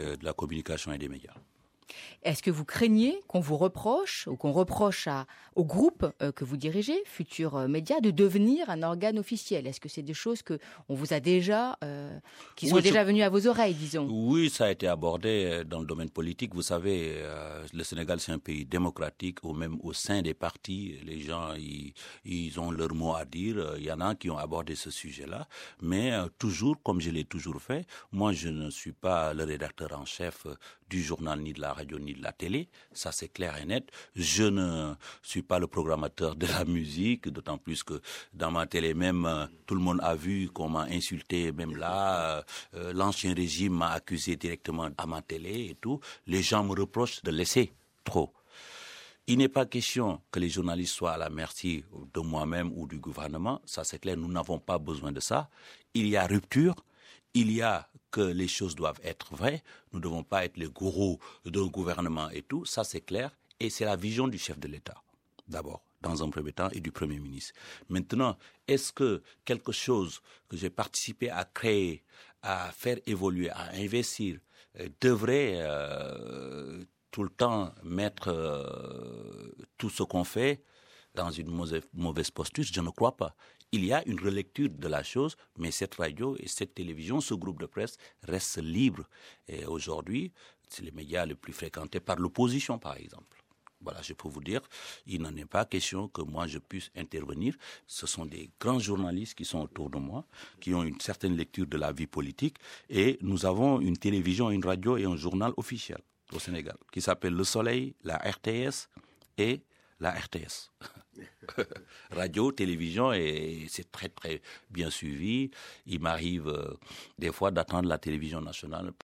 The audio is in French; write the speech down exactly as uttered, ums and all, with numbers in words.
euh, de la communication et des médias. Est-ce que vous craignez qu'on vous reproche ou qu'on reproche à, au groupe euh, que vous dirigez, Futurs euh, Médias, de devenir un organe officiel? Est-ce que c'est des choses que on vous a déjà, euh, qui sont oui, déjà je... venues à vos oreilles, disons? Oui, ça a été abordé dans le domaine politique. Vous savez, euh, le Sénégal, c'est un pays démocratique, ou même au sein des partis, les gens, ils, ils ont leur mot à dire. Il y en a qui ont abordé ce sujet-là. Mais euh, toujours, comme je l'ai toujours fait, moi, je ne suis pas le rédacteur en chef du journal, ni de la radio, ni de la télé. Ça, c'est clair et net. Je ne suis pas le programmateur de la musique, d'autant plus que dans ma télé même, euh, tout le monde a vu qu'on m'a insulté, même là, euh, l'ancien régime m'a accusé directement à ma télé et tout. Les gens me reprochent de laisser trop. Il n'est pas question que les journalistes soient à la merci de moi-même ou du gouvernement. Ça, c'est clair, nous n'avons pas besoin de ça. Il y a rupture. Il y a que les choses doivent être vraies. Nous ne devons pas être les gourous d'un gouvernement et tout. Ça, c'est clair. Et c'est la vision du chef de l'État, d'abord, dans un premier temps, et du Premier ministre. Maintenant, est-ce que quelque chose que j'ai participé à créer, à faire évoluer, à investir, euh, devrait euh, tout le temps mettre euh, tout ce qu'on fait dans une mauvaise, mauvaise posture? Je ne crois pas. Il y a une relecture de la chose, mais cette radio et cette télévision, ce groupe de presse restent libres. Et aujourd'hui, c'est les médias les plus fréquentés par l'opposition, par exemple. Voilà, je peux vous dire, il n'en est pas question que moi je puisse intervenir. Ce sont des grands journalistes qui sont autour de moi, qui ont une certaine lecture de la vie politique. Et nous avons une télévision, une radio et un journal officiel au Sénégal, qui s'appelle Le Soleil, la R T S et la R T S. Radio, télévision, et c'est très très bien suivi. Il m'arrive euh, des fois d'attendre la télévision nationale